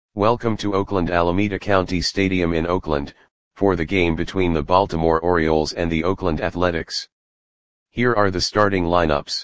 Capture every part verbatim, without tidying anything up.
Welcome to Oakland Alameda County Stadium in Oakland, for the game between the Baltimore Orioles and the Oakland Athletics. Here are the starting lineups.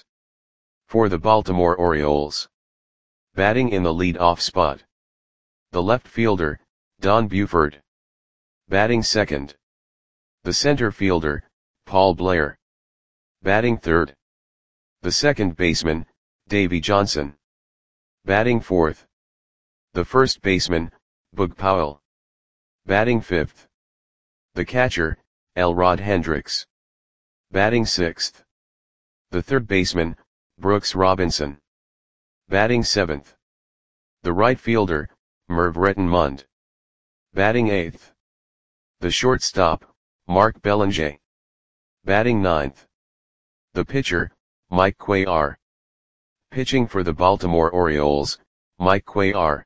For the Baltimore Orioles. Batting in the lead-off spot. The left fielder, Don Buford. Batting second. The center fielder, Paul Blair. Batting third. The second baseman, Davey Johnson. Batting fourth. The first baseman, Boog Powell. Batting fifth. The catcher, Elrod Hendricks. Batting sixth. The third baseman, Brooks Robinson. Batting seventh. The right fielder, Merv Rettenmund. Batting eighth. The shortstop, Mark Belanger. Batting ninth. The pitcher, Mike Cuellar. Pitching for the Baltimore Orioles, Mike Cuellar.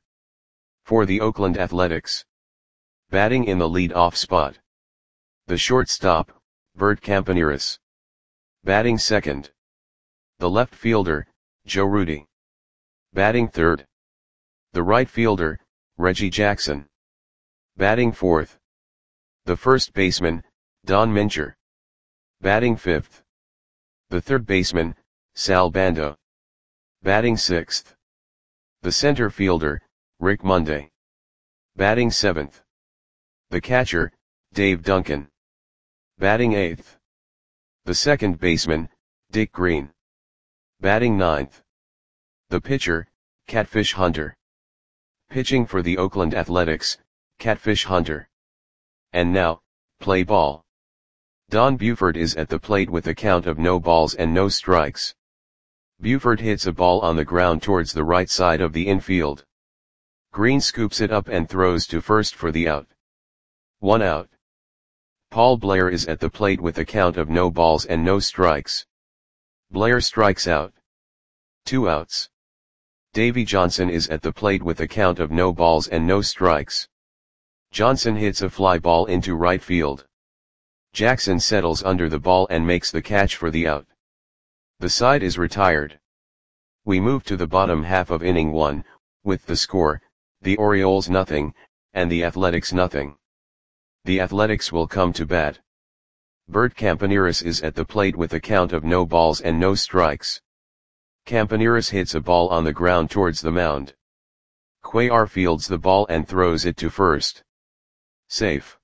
For the Oakland Athletics. Batting in the lead-off spot. The shortstop, Bert Campaneris. Batting second. The left fielder, Joe Rudi. Batting third. The right fielder, Reggie Jackson. Batting fourth. The first baseman, Don Mincher. Batting fifth. The third baseman, Sal Bando. Batting sixth. The center fielder, Rick Monday. Batting seventh. The catcher, Dave Duncan. Batting eighth. The second baseman, Dick Green. Batting ninth. The pitcher, Catfish Hunter. Pitching for the Oakland Athletics, Catfish Hunter. And now, play ball. Don Buford is at the plate with a count of no balls and no strikes. Buford hits a ball on the ground towards the right side of the infield. Green scoops it up and throws to first for the out. One out. Paul Blair is at the plate with a count of no balls and no strikes. Blair strikes out. Two outs. Davey Johnson is at the plate with a count of no balls and no strikes. Johnson hits a fly ball into right field. Jackson settles under the ball and makes the catch for the out. The side is retired. We move to the bottom half of inning one, with the score, the Orioles nothing, and the Athletics nothing. The Athletics will come to bat. Bert Campaneris is at the plate with a count of no balls and no strikes. Campaneris hits a ball on the ground towards the mound. Cuellar fields the ball and throws it to first. Safe.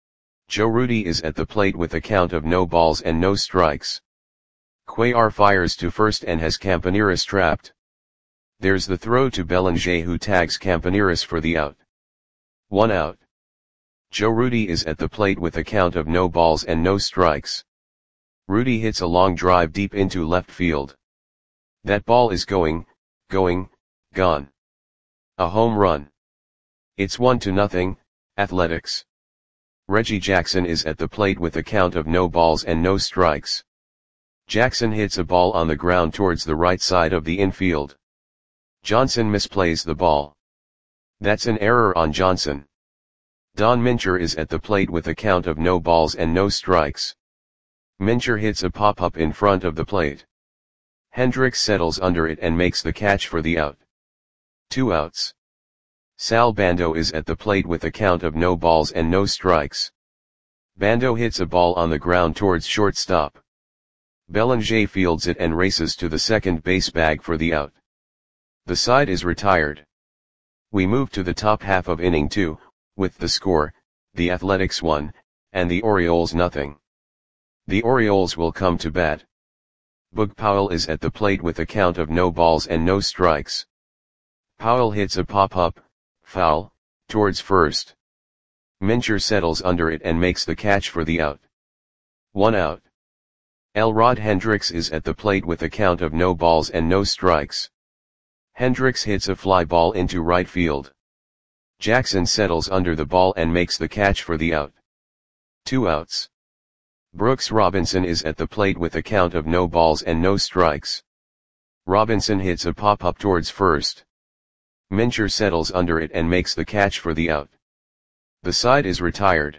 Joe Rudi is at the plate with a count of no balls and no strikes. Cuellar fires to first and has Campaneris trapped. There's the throw to Belanger, who tags Campaneris for the out. One out. Joe Rudi is at the plate with a count of no balls and no strikes. Rudi hits a long drive deep into left field. That ball is going, going, gone. A home run. It's one to nothing, Athletics. Reggie Jackson is at the plate with a count of no balls and no strikes. Jackson hits a ball on the ground towards the right side of the infield. Johnson misplays the ball. That's an error on Johnson. Don Mincher is at the plate with a count of no balls and no strikes. Mincher hits a pop-up in front of the plate. Hendricks settles under it and makes the catch for the out. Two outs. Sal Bando is at the plate with a count of no balls and no strikes. Bando hits a ball on the ground towards shortstop. Belanger fields it and races to the second base bag for the out. The side is retired. We move to the top half of inning two, with the score, the Athletics one, and the Orioles nothing. The Orioles will come to bat. Boog Powell is at the plate with a count of no balls and no strikes. Powell hits a pop-up, foul, towards first. Mincher settles under it and makes the catch for the out. One out. Elrod Hendricks is at the plate with a count of no balls and no strikes. Hendricks hits a fly ball into right field. Jackson settles under the ball and makes the catch for the out. Two outs. Brooks Robinson is at the plate with a count of no balls and no strikes. Robinson hits a pop-up towards first. Mincher settles under it and makes the catch for the out. The side is retired.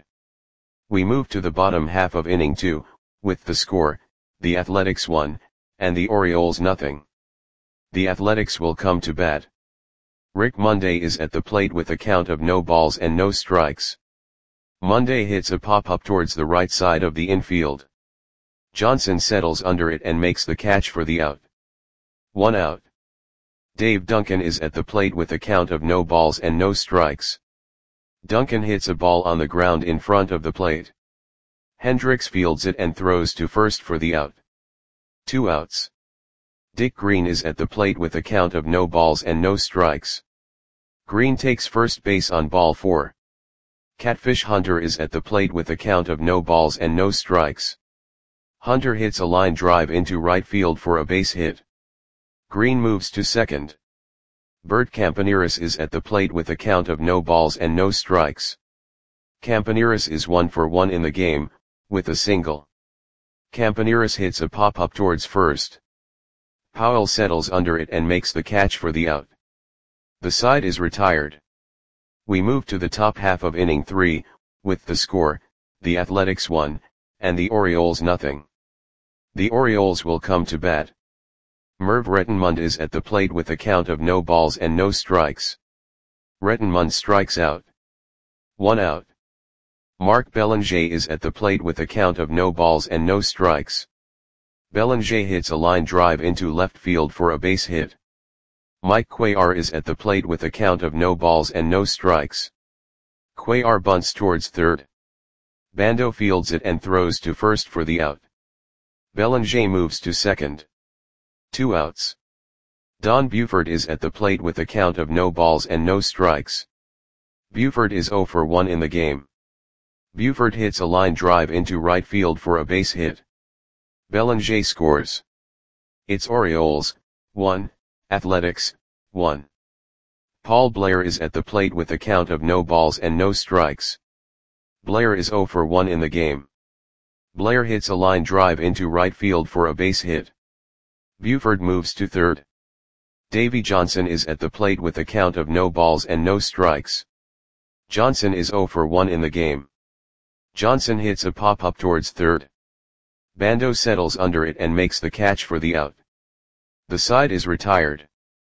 We move to the bottom half of inning two, with the score, the Athletics one, and the Orioles nothing. The Athletics will come to bat. Rick Monday is at the plate with a count of no balls and no strikes. Monday hits a pop-up towards the right side of the infield. Johnson settles under it and makes the catch for the out. One out. Dave Duncan is at the plate with a count of no balls and no strikes. Duncan hits a ball on the ground in front of the plate. Hendricks fields it and throws to first for the out. Two outs. Dick Green is at the plate with a count of no balls and no strikes. Green takes first base on ball four. Catfish Hunter is at the plate with a count of no balls and no strikes. Hunter hits a line drive into right field for a base hit. Green moves to second. Bert Campaneris is at the plate with a count of no balls and no strikes. Campaneris is one for one in the game, with a single. Campaneris hits a pop-up towards first. Powell settles under it and makes the catch for the out. The side is retired. We move to the top half of inning three, with the score, the Athletics one, and the Orioles nothing. The Orioles will come to bat. Merv Rettenmund is at the plate with a count of no balls and no strikes. Rettenmund strikes out. One out. Mark Belanger is at the plate with a count of no balls and no strikes. Belanger hits a line drive into left field for a base hit. Mike Cuellar is at the plate with a count of no balls and no strikes. Cuellar bunts towards third. Bando fields it and throws to first for the out. Belanger moves to second. Two outs. Don Buford is at the plate with a count of no balls and no strikes. Buford is zero for one in the game. Buford hits a line drive into right field for a base hit. Belanger scores. It's Orioles, one, Athletics, one. Paul Blair is at the plate with a count of no balls and no strikes. Blair is zero for one in the game. Blair hits a line drive into right field for a base hit. Buford moves to third. Davey Johnson is at the plate with a count of no balls and no strikes. Johnson is zero for one in the game. Johnson hits a pop-up towards third. Bando settles under it and makes the catch for the out. The side is retired.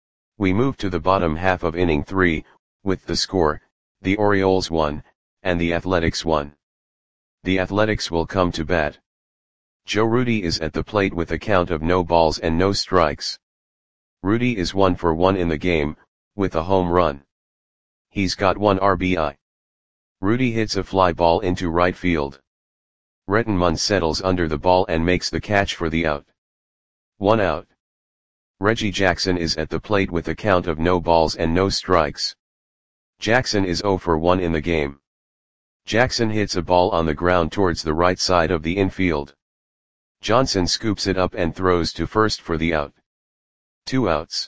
We move to the bottom half of inning three, with the score, the Orioles one, and the Athletics one. The Athletics will come to bat. Joe Rudi is at the plate with a count of no balls and no strikes. Rudi is one for one in the game, with a home run. He's got one R B I. Rudi hits a fly ball into right field. Rettenmund settles under the ball and makes the catch for the out. One out. Reggie Jackson is at the plate with a count of no balls and no strikes. Jackson is zero for one in the game. Jackson hits a ball on the ground towards the right side of the infield. Johnson scoops it up and throws to first for the out. Two outs.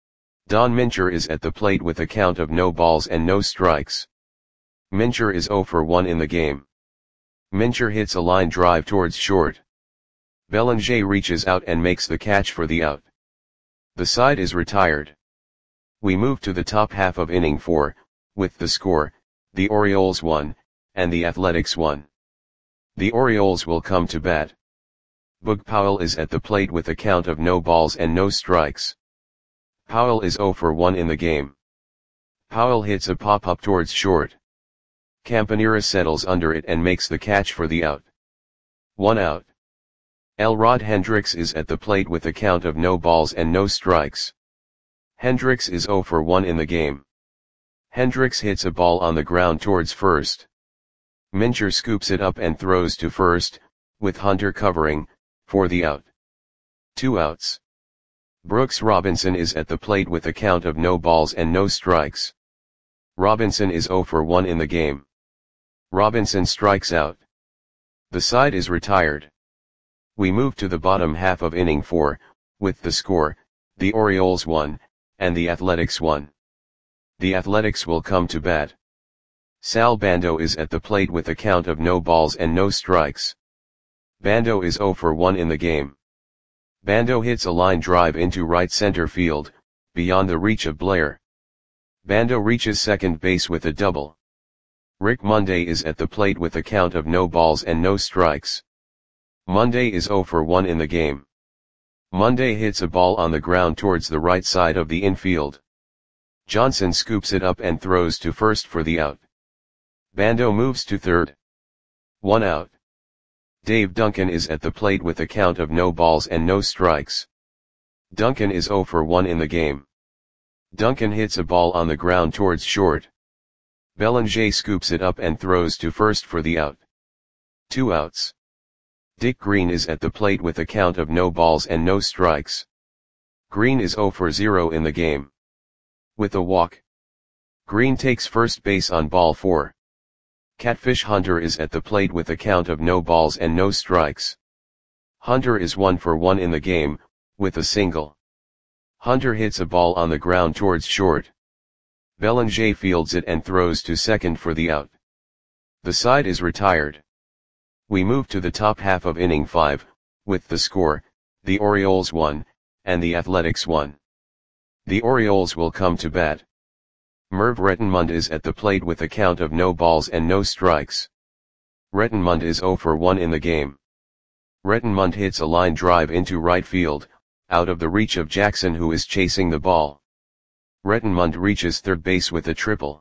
Don Mincher is at the plate with a count of no balls and no strikes. Mincher is zero for one in the game. Mincher hits a line drive towards short. Belanger reaches out and makes the catch for the out. The side is retired. We move to the top half of inning four, with the score, the Orioles one, and the Athletics one. The Orioles will come to bat. Boog Powell is at the plate with a count of no balls and no strikes. Powell is zero for one in the game. Powell hits a pop-up towards short. Campanera settles under it and makes the catch for the out. One out. Elrod Hendricks is at the plate with a count of no balls and no strikes. Hendricks is zero for one in the game. Hendricks hits a ball on the ground towards first. Mincher scoops it up and throws to first, with Hunter covering, for the out. Two outs. Brooks Robinson is at the plate with a count of no balls and no strikes. Robinson is zero for one in the game. Robinson strikes out. The side is retired. We move to the bottom half of inning four, with the score, the Orioles one, and the Athletics one. The Athletics will come to bat. Sal Bando is at the plate with a count of no balls and no strikes. Bando is zero for one in the game. Bando hits a line drive into right center field, beyond the reach of Blair. Bando reaches second base with a double. Rick Monday is at the plate with a count of no balls and no strikes. Monday is zero for one in the game. Monday hits a ball on the ground towards the right side of the infield. Johnson scoops it up and throws to first for the out. Bando moves to third. One out. Dave Duncan is at the plate with a count of no balls and no strikes. Duncan is zero for one in the game. Duncan hits a ball on the ground towards short. Belanger scoops it up and throws to first for the out. Two outs. Dick Green is at the plate with a count of no balls and no strikes. Green is zero for zero in the game. With a walk, Green takes first base on ball four. Catfish Hunter is at the plate with a count of no balls and no strikes. Hunter is one for one in the game, with a single. Hunter hits a ball on the ground towards short. Belanger fields it and throws to second for the out. The side is retired. We move to the top half of inning five, with the score, the Orioles one, and the Athletics one. The Orioles will come to bat. Merv Rettenmund is at the plate with a count of no balls and no strikes. Rettenmund is zero for one in the game. Rettenmund hits a line drive into right field, out of the reach of Jackson, who is chasing the ball. Rettenmund reaches third base with a triple.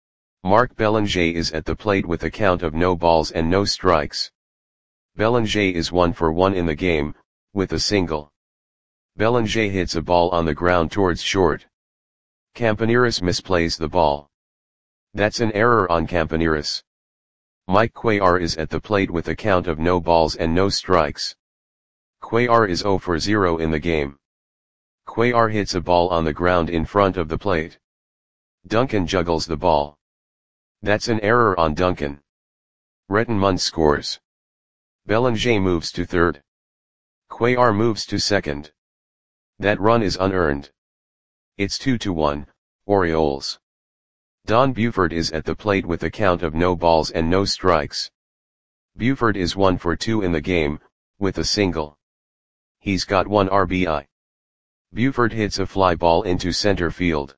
Mark Belanger is at the plate with a count of no balls and no strikes. Belanger is one for one in the game, with a single. Belanger hits a ball on the ground towards short. Campaneris misplays the ball. That's an error on Campaneris. Mike Cuellar is at the plate with a count of no balls and no strikes. Cuellar is zero for zero in the game. Cuellar hits a ball on the ground in front of the plate. Duncan juggles the ball. That's an error on Duncan. Rettenmund scores. Belanger moves to third. Cuellar moves to second. That run is unearned. It's two to one, Orioles. Don Buford is at the plate with a count of no balls and no strikes. Buford is one for two in the game, with a single. He's got one R B I. Buford hits a fly ball into center field.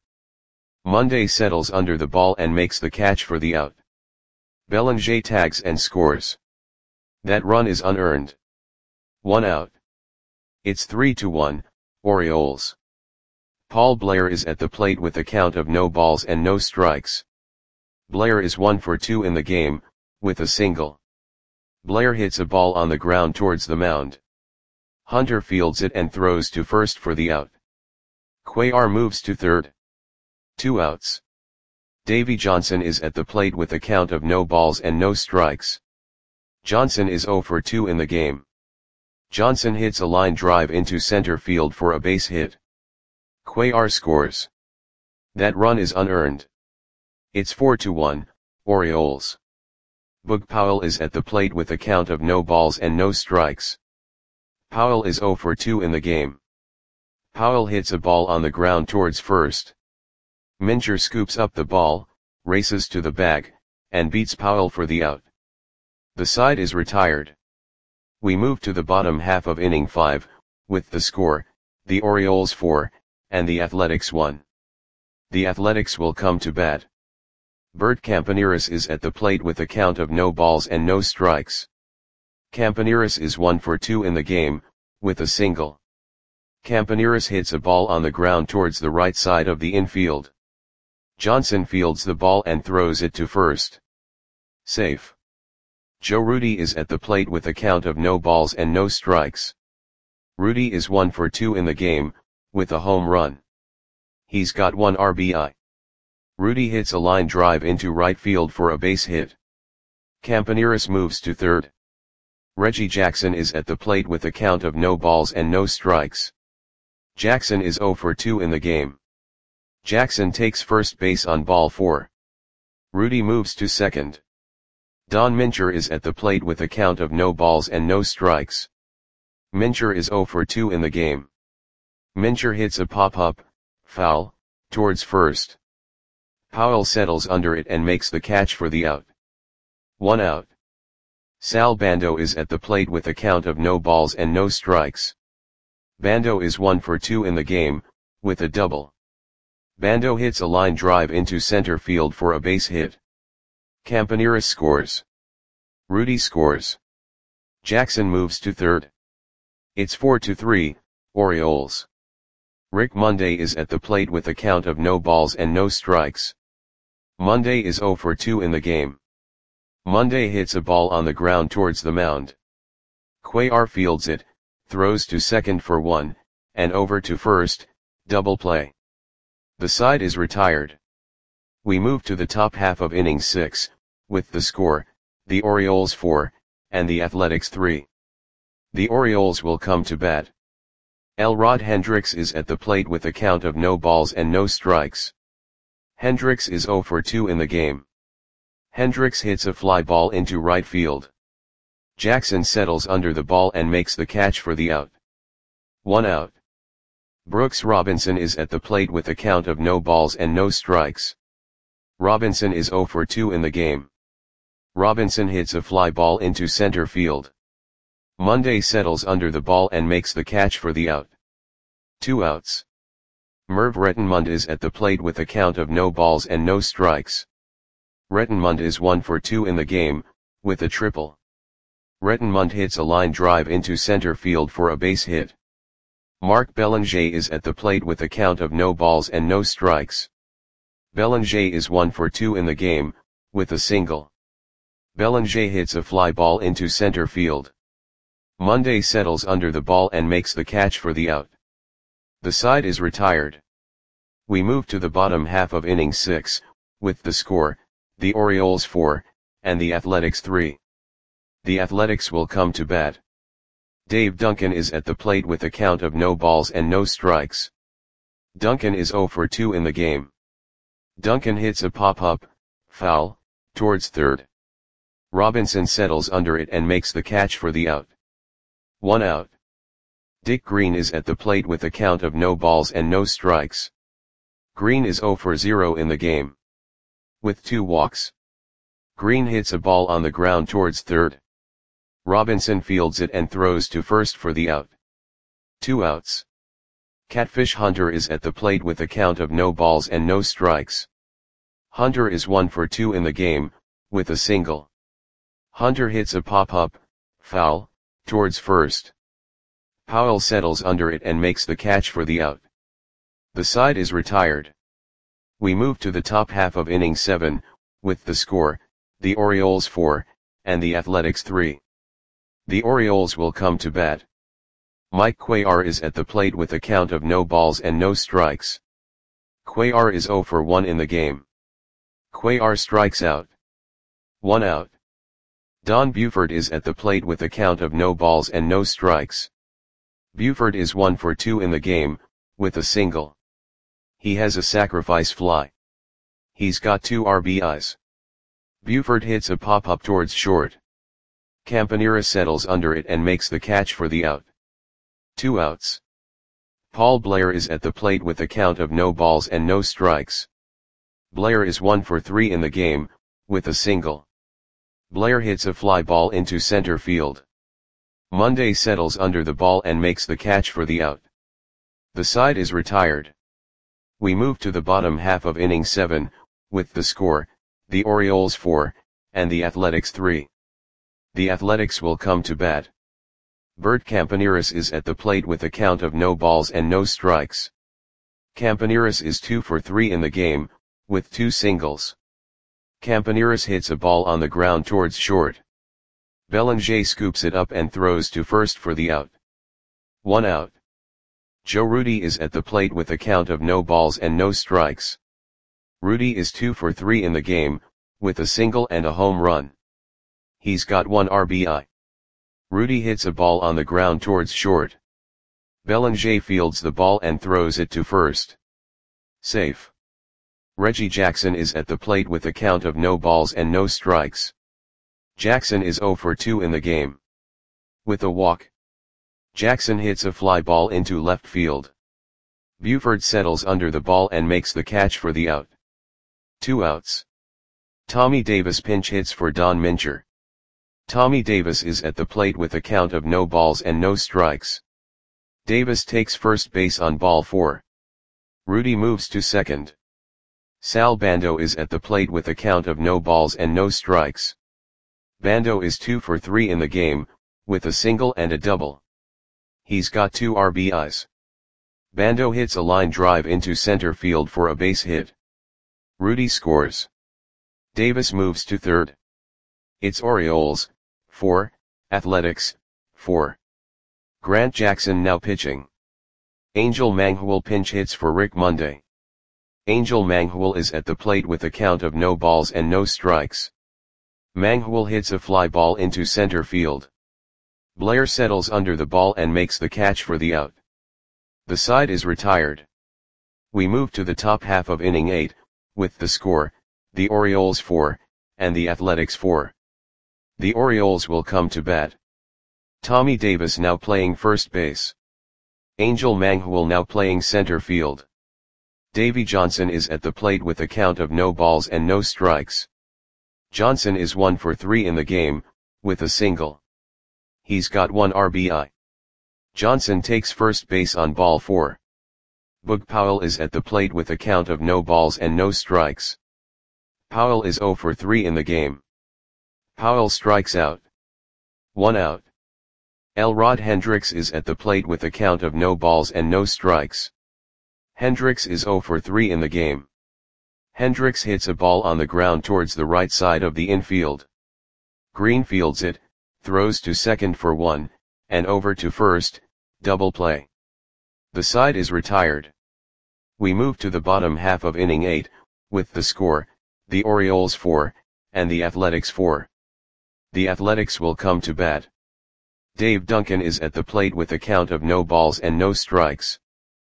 Monday settles under the ball and makes the catch for the out. Belanger tags and scores. That run is unearned. One out. It's three to one, Orioles. Paul Blair is at the plate with a count of no balls and no strikes. Blair is one for two in the game, with a single. Blair hits a ball on the ground towards the mound. Hunter fields it and throws to first for the out. Cuellar moves to third. Two outs. Davy Johnson is at the plate with a count of no balls and no strikes. Johnson is zero for two in the game. Johnson hits a line drive into center field for a base hit. Cuellar scores. That run is unearned. It's four to one, Orioles. Boog Powell is at the plate with a count of no balls and no strikes. Powell is zero for two in the game. Powell hits a ball on the ground towards first. Mincher scoops up the ball, races to the bag, and beats Powell for the out. The side is retired. We move to the bottom half of inning five, with the score, the Orioles four, and the Athletics one. The Athletics will come to bat. Bert Campaneris is at the plate with a count of no balls and no strikes. Campaneris is one for two in the game, with a single. Campaneris hits a ball on the ground towards the right side of the infield. Johnson fields the ball and throws it to first. Safe. Joe Rudi is at the plate with a count of no balls and no strikes. Rudi is one for two in the game, with a home run. He's got one R B I. Rudi hits a line drive into right field for a base hit. Campaneris moves to third. Reggie Jackson is at the plate with a count of no balls and no strikes. Jackson is zero for two in the game. Jackson takes first base on ball four. Rudi moves to second. Don Mincher is at the plate with a count of no balls and no strikes. Mincher is zero for two in the game. Mincher hits a pop-up, foul, towards first. Powell settles under it and makes the catch for the out. One out. Sal Bando is at the plate with a count of no balls and no strikes. Bando is one for two in the game, with a double. Bando hits a line drive into center field for a base hit. Campaneris scores. Rudi scores. Jackson moves to third. It's four to three, Orioles. Rick Monday is at the plate with a count of no balls and no strikes. Monday is zero for two in the game. Monday hits a ball on the ground towards the mound. Cuellar fields it, throws to second for one, and over to first, double play. The side is retired. We move to the top half of inning six, with the score, the Orioles four, and the Athletics three. The Orioles will come to bat. Elrod Hendricks is at the plate with a count of no balls and no strikes. Hendricks is zero for two in the game. Hendricks hits a fly ball into right field. Jackson settles under the ball and makes the catch for the out. One out. Brooks Robinson is at the plate with a count of no balls and no strikes. Robinson is zero for two in the game. Robinson hits a fly ball into center field. Monday settles under the ball and makes the catch for the out. Two outs. Merv Rettenmund is at the plate with a count of no balls and no strikes. Rettenmund is one for two in the game, with a triple. Rettenmund hits a line drive into center field for a base hit. Mark Belanger is at the plate with a count of no balls and no strikes. Belanger is one for two in the game, with a single. Belanger hits a fly ball into center field. Monday settles under the ball and makes the catch for the out. The side is retired. We move to the bottom half of inning six, with the score, the Orioles four, and the Athletics three. The Athletics will come to bat. Dave Duncan is at the plate with a count of no balls and no strikes. Duncan is zero for two in the game. Duncan hits a pop-up, foul, towards third. Robinson settles under it and makes the catch for the out. One out. Dick Green is at the plate with a count of no balls and no strikes. Green is zero for zero in the game. With two walks. Green hits a ball on the ground towards third. Robinson fields it and throws to first for the out. Two outs. Catfish Hunter is at the plate with a count of no balls and no strikes. Hunter is one for two in the game, with a single. Hunter hits a pop-up, foul, towards first. Powell settles under it and makes the catch for the out. The side is retired. We move to the top half of inning seven, with the score, the Orioles four, and the Athletics three. The Orioles will come to bat. Mike Cuellar is at the plate with a count of no balls and no strikes. Cuellar is zero for one in the game. Cuellar strikes out. One out. Don Buford is at the plate with a count of no balls and no strikes. Buford is one for two in the game, with a single. He has a sacrifice fly. He's got two R B Is. Buford hits a pop-up towards short. Campanera settles under it and makes the catch for the out. Two outs. Paul Blair is at the plate with a count of no balls and no strikes. Blair is one for three in the game, with a single. Blair hits a fly ball into center field. Monday settles under the ball and makes the catch for the out. The side is retired. We move to the bottom half of inning seven, with the score, the Orioles four, and the Athletics three. The Athletics will come to bat. Bert Campaneris is at the plate with a count of no balls and no strikes. Campaneris is two for three in the game, with two singles. Campaneris hits a ball on the ground towards short. Belanger scoops it up and throws to first for the out. One out. Joe Rudi is at the plate with a count of no balls and no strikes. Rudi is two for three in the game, with a single and a home run. He's got one R B I. Rudi hits a ball on the ground towards short. Belanger fields the ball and throws it to first. Safe. Reggie Jackson is at the plate with a count of no balls and no strikes. Jackson is zero for two in the game. With a walk. Jackson hits a fly ball into left field. Buford settles under the ball and makes the catch for the out. Two outs. Tommy Davis pinch hits for Don Mincher. Tommy Davis is at the plate with a count of no balls and no strikes. Davis takes first base on ball four. Rudi moves to second. Sal Bando is at the plate with a count of no balls and no strikes. Bando is two for three in the game, with a single and a double. He's got two R B Is. Bando hits a line drive into center field for a base hit. Rudy scores. Davis moves to third. It's Orioles, four, Athletics, four. Grant Jackson now pitching. Angel Manghwal pinch hits for Rick Monday. Angel Manghwal is at the plate with a count of no balls and no strikes. Manghwal hits a fly ball into center field. Blair settles under the ball and makes the catch for the out. The side is retired. We move to the top half of inning eight, with the score, the Orioles four, and the Athletics four. The Orioles will come to bat. Tommy Davis now playing first base. Angel Manghwal now playing center field. Davy Johnson is at the plate with a count of no balls and no strikes. Johnson is one for three in the game, with a single. He's got one R B I. Johnson takes first base on ball four. Boog Powell is at the plate with a count of no balls and no strikes. Powell is zero for three in the game. Powell strikes out. One out. Elrod Hendricks is at the plate with a count of no balls and no strikes. Hendricks is zero for three in the game. Hendricks hits a ball on the ground towards the right side of the infield. Green fields it, throws to second for one, and over to first, double play. The side is retired. We move to the bottom half of inning eight, with the score, the Orioles four, and the Athletics four. The Athletics will come to bat. Dave Duncan is at the plate with a count of no balls and no strikes.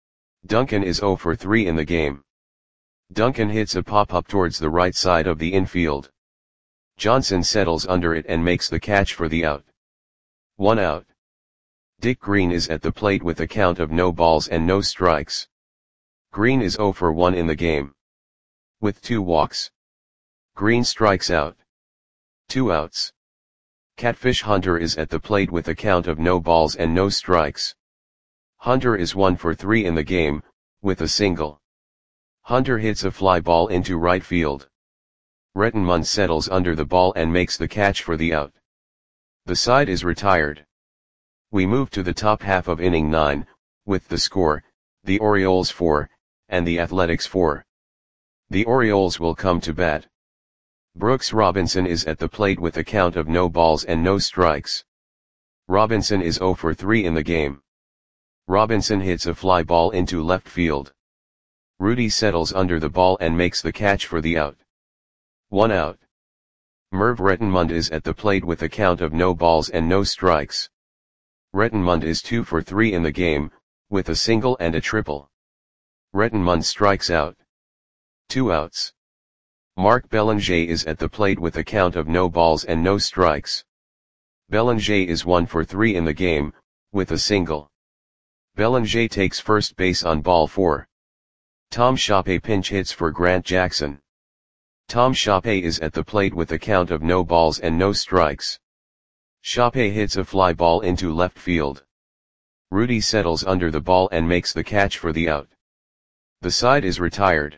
Duncan is zero for three in the game. Duncan hits a pop-up towards the right side of the infield. Johnson settles under it and makes the catch for the out. One out. Dick Green is at the plate with a count of no balls and no strikes. Green is zero for one in the game. With two walks. Green strikes out. Two outs. Catfish Hunter is at the plate with a count of no balls and no strikes. Hunter is one for three in the game, with a single. Hunter hits a fly ball into right field. Rettenmund settles under the ball and makes the catch for the out. The side is retired. We move to the top half of inning nine, with the score, the Orioles four, and the Athletics four. The Orioles will come to bat. Brooks Robinson is at the plate with a count of no balls and no strikes. Robinson is zero for three in the game. Robinson hits a fly ball into left field. Rudy settles under the ball and makes the catch for the out. One out. Merv Rettenmund is at the plate with a count of no balls and no strikes. Rettenmund is two for three in the game, with a single and a triple. Rettenmund strikes out. Two outs. Mark Belanger is at the plate with a count of no balls and no strikes. Belanger is one for three in the game, with a single. Belanger takes first base on ball four. Tom Shoppe pinch hits for Grant Jackson. Tom Shoppe is at the plate with a count of no balls and no strikes. Shoppe hits a fly ball into left field. Rudy settles under the ball and makes the catch for the out. The side is retired.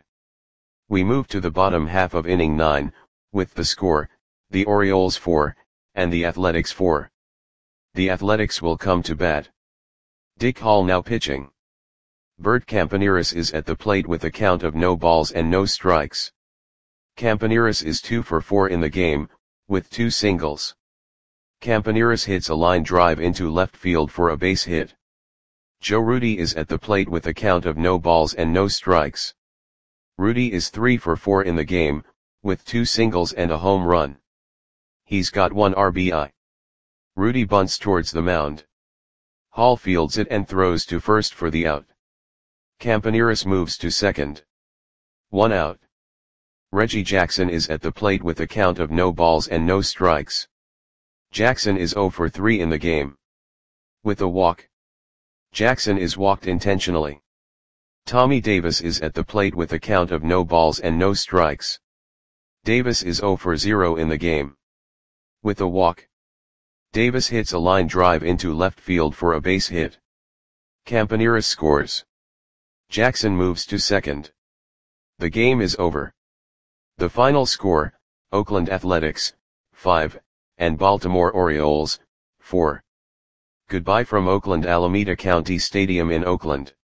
We move to the bottom half of inning nine, with the score, the Orioles four, and the Athletics four. The Athletics will come to bat. Dick Hall now pitching. Bert Campaneris is at the plate with a count of no balls and no strikes. Campaneris is two for four in the game, with two singles. Campaneris hits a line drive into left field for a base hit. Joe Rudi is at the plate with a count of no balls and no strikes. Rudi is three for four in the game, with two singles and a home run. He's got one R B I. Rudi bunts towards the mound. Hall fields it and throws to first for the out. Campaneris moves to second. One out. Reggie Jackson is at the plate with a count of no balls and no strikes. Jackson is zero for three in the game. With a walk. Jackson is walked intentionally. Tommy Davis is at the plate with a count of no balls and no strikes. Davis is zero for zero in the game. With a walk. Davis hits a line drive into left field for a base hit. Campaneris scores. Jackson moves to second. The game is over. The final score, Oakland Athletics, five, and Baltimore Orioles, four. Goodbye from Oakland Alameda County Stadium in Oakland.